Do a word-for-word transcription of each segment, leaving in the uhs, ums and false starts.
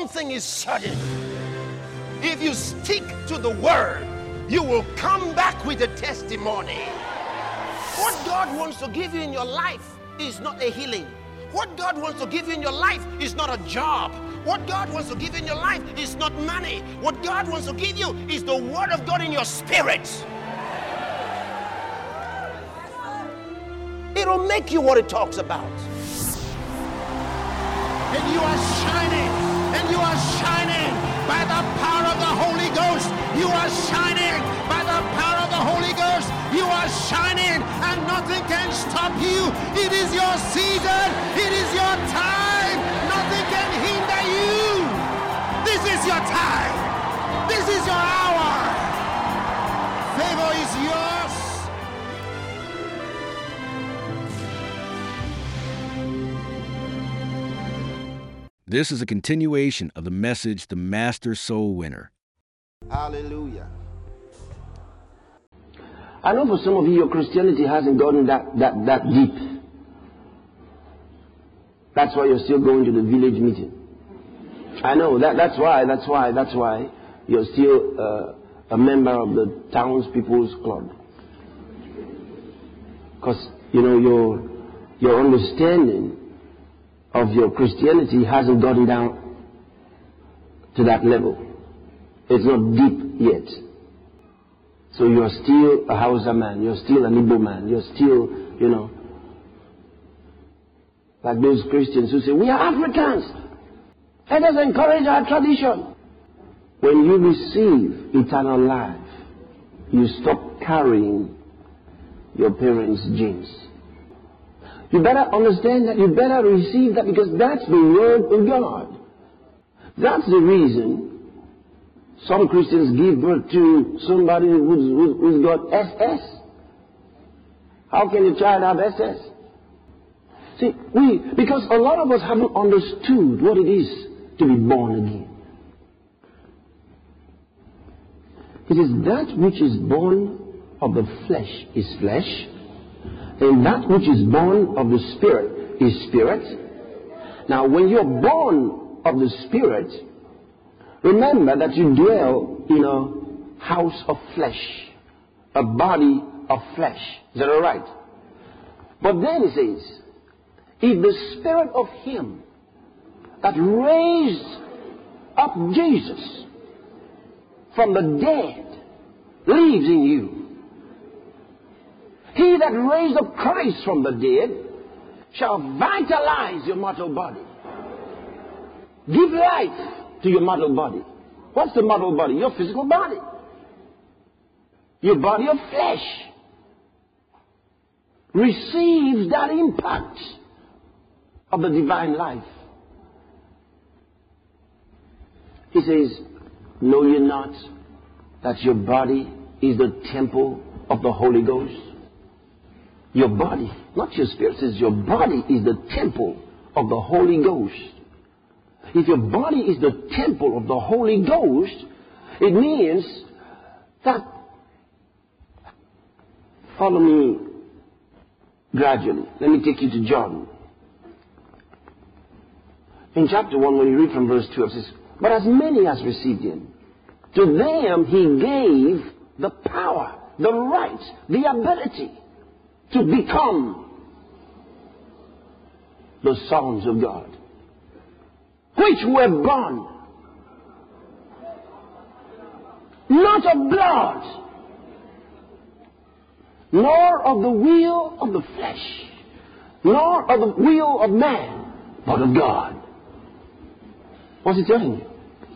thing is certain. If you stick to the word, you will come back with a testimony. What God wants to give you in your life is not a healing. What God wants to give you in your life is not a job. What God wants to give you in your life is not money. What God wants to give you is the word of God in your spirit. It'll make you what it talks about. And you are shining, and you are shining by the power of the Holy Ghost. You are shining by the power of the Holy Ghost. You are shining, and nothing can stop you. It is your season. It is your time. Nothing can hinder you. This is your time. This is your hour. Favor is yours. This is a continuation of the message, The Master Soul Winner. Hallelujah. I know for some of you, your Christianity hasn't gotten that, that, that deep. That's why you're still going to the village meeting. I know, that, that's why, that's why, that's why you're still uh, a member of the townspeople's club. Because, you know, your, your understanding of your Christianity hasn't gotten down to that level. It's not deep yet. So you're still a Hausa man, you're still an Igbo man, you're still, you know, like those Christians who say, we are Africans. Let us encourage our tradition. When you receive eternal life, you stop carrying your parents' genes. You better understand that, you better receive that, because that's the word of God. That's the reason some Christians give birth to somebody who's, who's got S S. How can a child have S S? See, we, because a lot of us haven't understood what it is to be born again. It is that which is born of the flesh is flesh, and that which is born of the Spirit is spirit. Now, when you're born of the Spirit, remember that you dwell in a house of flesh, a body of flesh. Is that all right? But then it says, if the Spirit of Him that raised up Jesus from the dead lives in you, He that raised up Christ from the dead shall vitalize your mortal body. Give life to your mortal body. What's the mortal body? Your physical body. Your body of flesh receives that impact of the divine life. He says, know ye not that your body is the temple of the Holy Ghost? Your body, not your spirit, says your body is the temple of the Holy Ghost. If your body is the temple of the Holy Ghost, it means that, follow me gradually. Let me take you to John. In chapter one, when you read from verse twelve, it says, but as many as received Him, to them He gave the power, the right, the ability to become the sons of God, which were born not of blood, nor of the will of the flesh, nor of the will of man, but of God. What's He telling you?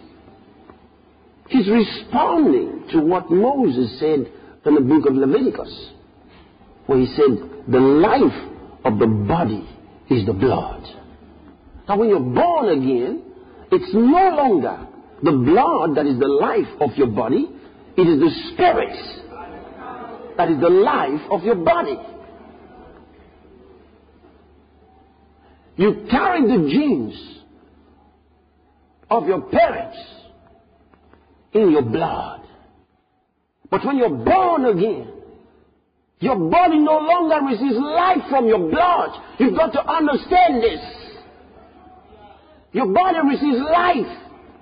He's responding to what Moses said in the book of Leviticus, where he said, the life of the body is the blood. Now, when you're born again, it's no longer the blood that is the life of your body. It is the spirit that is the life of your body. You carry the genes of your parents in your blood. But when you're born again, your body no longer receives life from your blood. You've got to understand this. Your body receives life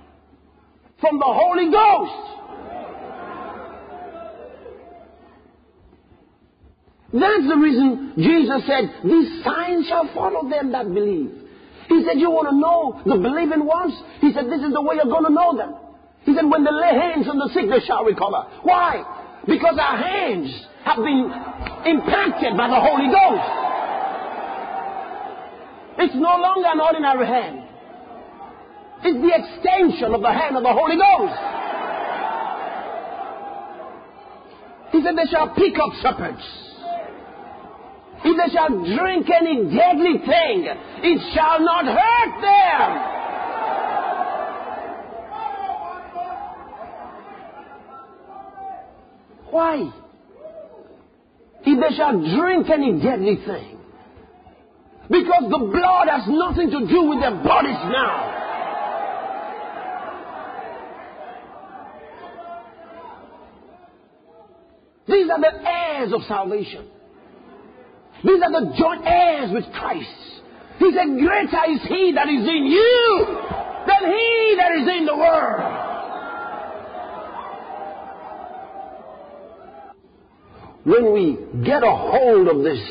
from the Holy Ghost. That's the reason Jesus said, these signs shall follow them that believe. He said, you want to know the believing ones? He said, this is the way you're going to know them. He said, when they lay hands on the sick, they shall recover. Why? Because our hands have been impacted by the Holy Ghost. It's no longer an ordinary hand. It's the extension of the hand of the Holy Ghost. He said, they shall pick up serpents. If they shall drink any deadly thing, it shall not hurt them. Why? If they shall drink any deadly thing. Because the blood has nothing to do with their bodies now. These are the heirs of salvation. These are the joint heirs with Christ. He said, greater is He that is in you than he that is in the world. When we get a hold of this,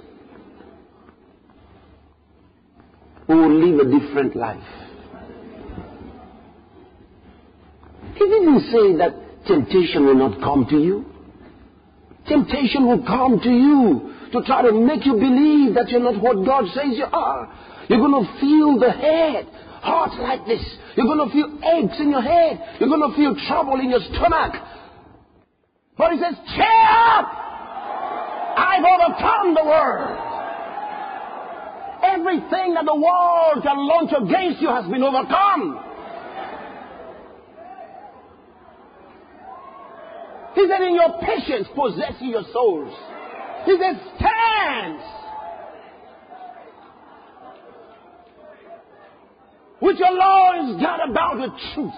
we will live a different life. He didn't say that temptation will not come to you. Temptation will come to you to try to make you believe that you're not what God says you are. You're going to feel the head, heart like this. You're going to feel aches in your head. You're going to feel trouble in your stomach. But He says, cheer up! I've overcome the world. Everything that the world can launch against you has been overcome. He said, in your patience possess ye your souls. He said, stand with your loins girt about with truth,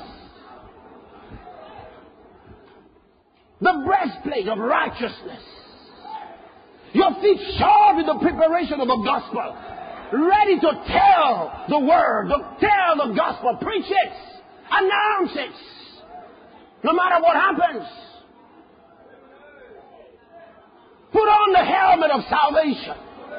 the breastplate of righteousness, your feet shod with the preparation of the gospel, ready to tell the word, to tell the gospel, preach it, announce it, no matter what happens. Put on the helmet of salvation.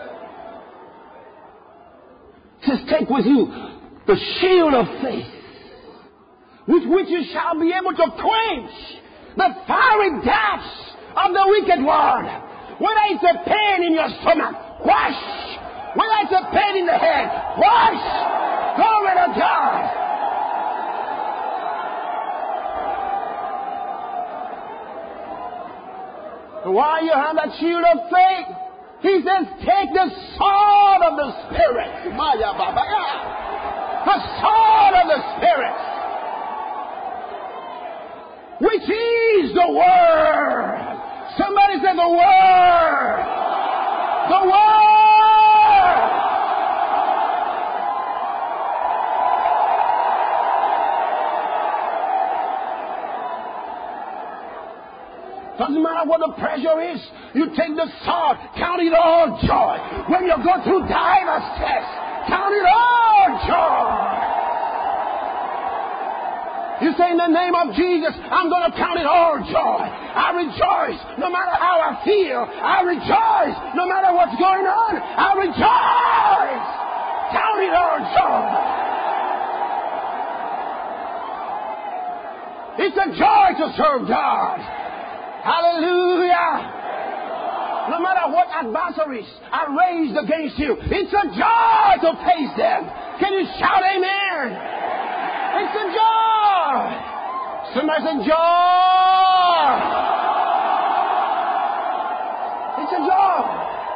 It says, take with you the shield of faith, with which you shall be able to quench the fiery darts of the wicked one. Whether it's a pain in your stomach, wash. Whether it's a pain in the head, wash. Glory to God. While you have that shield of faith, He says, take the sword of the Spirit. The sword of the Spirit, which is the Word. Somebody say the Word. The Word. Doesn't matter what the pressure is. You take the sword. Count it all joy. When you go through diverse tests, count it all joy. You say, in the name of Jesus, I'm going to count it all joy. I rejoice no matter how I feel. I rejoice no matter what's going on. I rejoice. Count it all joy. It's a joy to serve God. Hallelujah. No matter what adversaries are raised against you, it's a joy to face them. Can you shout amen? It's a joy. Somebody say joy. It's a joy.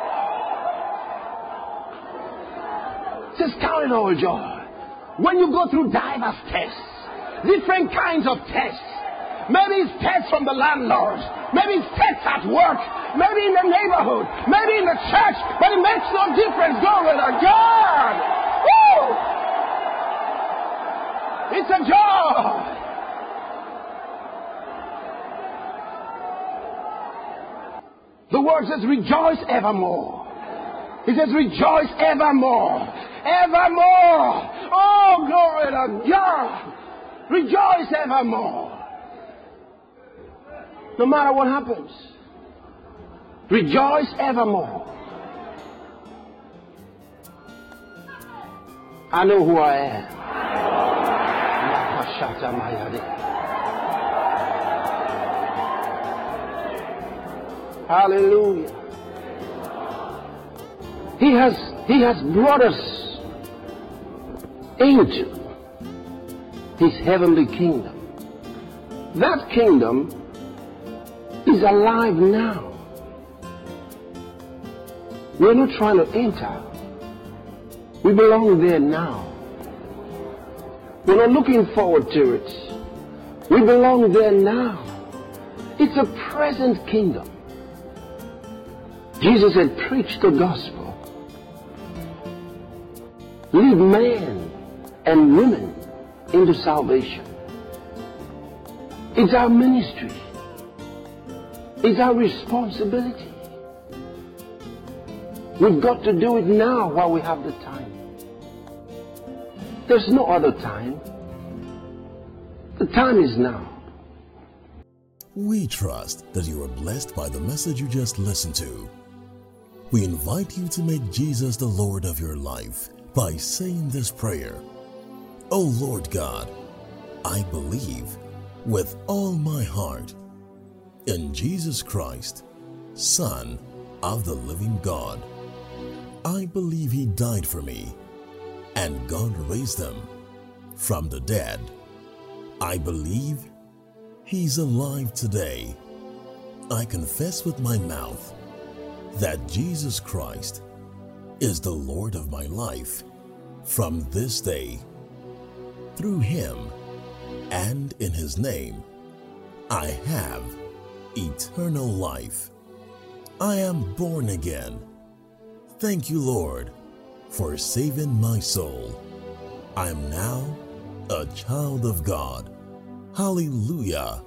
It says count it all joy. When you go through diverse tests, different kinds of tests, maybe it's tests from the landlords. Maybe it's tests at work. Maybe in the neighborhood. Maybe in the church. But it makes no difference. Glory to God. Woo! It's a joy. The word says rejoice evermore. It says rejoice evermore. Evermore. Oh, glory to God. Rejoice evermore. No matter what happens. Rejoice evermore. I know who I am. Hallelujah. He has, he has brought us into His heavenly kingdom. That kingdom is alive now. We're not trying to enter. We belong there now. We're not looking forward to it. We belong there now. It's a present kingdom. Jesus said, preach the gospel. Lead men and women into salvation. It's our ministry. It's our responsibility. We've got to do it now while we have the time. There's no other time. The time is now. We trust that you are blessed by the message you just listened to. We invite you to make Jesus the Lord of your life by saying this prayer. O Lord God, I believe with all my heart in Jesus Christ, Son of the living God. I believe He died for me and God raised Him from the dead. I believe He's alive today. I confess with my mouth that Jesus Christ is the Lord of my life from this day. Through Him and in His name, I have eternal life. I am born again. Thank you, Lord, for saving my soul. I am now a child of God. Hallelujah.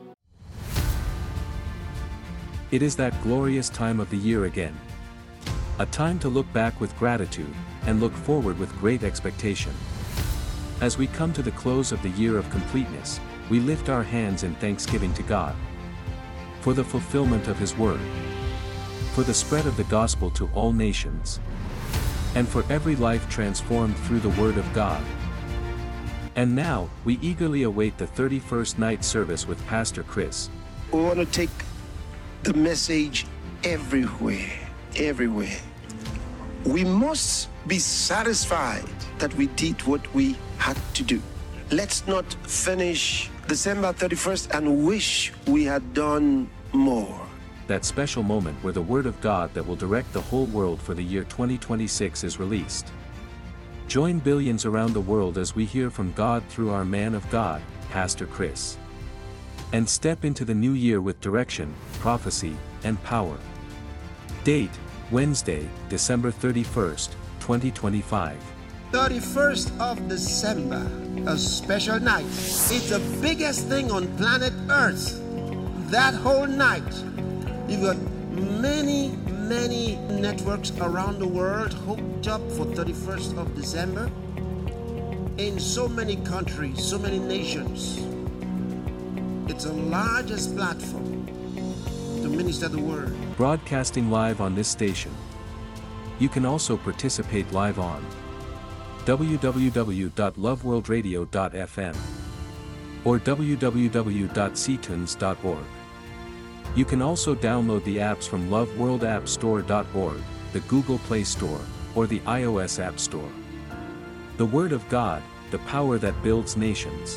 It is that glorious time of the year again. A time to look back with gratitude and look forward with great expectation. As we come to the close of the year of completeness, we lift our hands in thanksgiving to God for the fulfillment of His word, for the spread of the gospel to all nations, and for every life transformed through the word of God. And now, we eagerly await the thirty-first night service with Pastor Chris. We want to take the message everywhere, everywhere. We must be satisfied that we did what we had to do. Let's not finish December thirty-first and wish we had done more. That special moment where the Word of God that will direct the whole world for the year twenty twenty-six is released. Join billions around the world as we hear from God through our man of God, Pastor Chris. And step into the new year with direction, prophecy, and power. Date, Wednesday, December thirty-first, twenty twenty-five. thirty-first of December, a special night. It's the biggest thing on planet Earth. That whole night, you've got many, many networks around the world hooked up for thirty-first of December. In so many countries, so many nations. It's the largest platform to minister the word. Broadcasting live on this station. You can also participate live on w w w dot love world radio dot f m or w w w dot c tunes dot org. You can also download the apps from love world app store dot org, the Google Play Store, or the iOS App Store. The Word of God, the power that builds nations.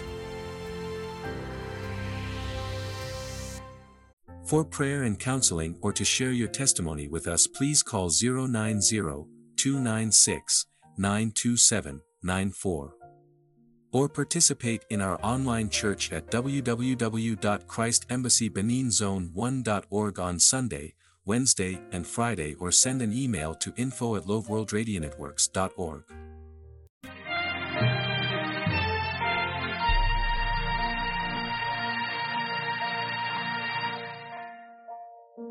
For prayer and counseling or to share your testimony with us, please call zero nine zero, two nine six, nine two seven, nine four. Or participate in our online church at w w w dot christ embassy benin zone one dot org on Sunday, Wednesday, and Friday, or send an email to info at love world radio networks dot org.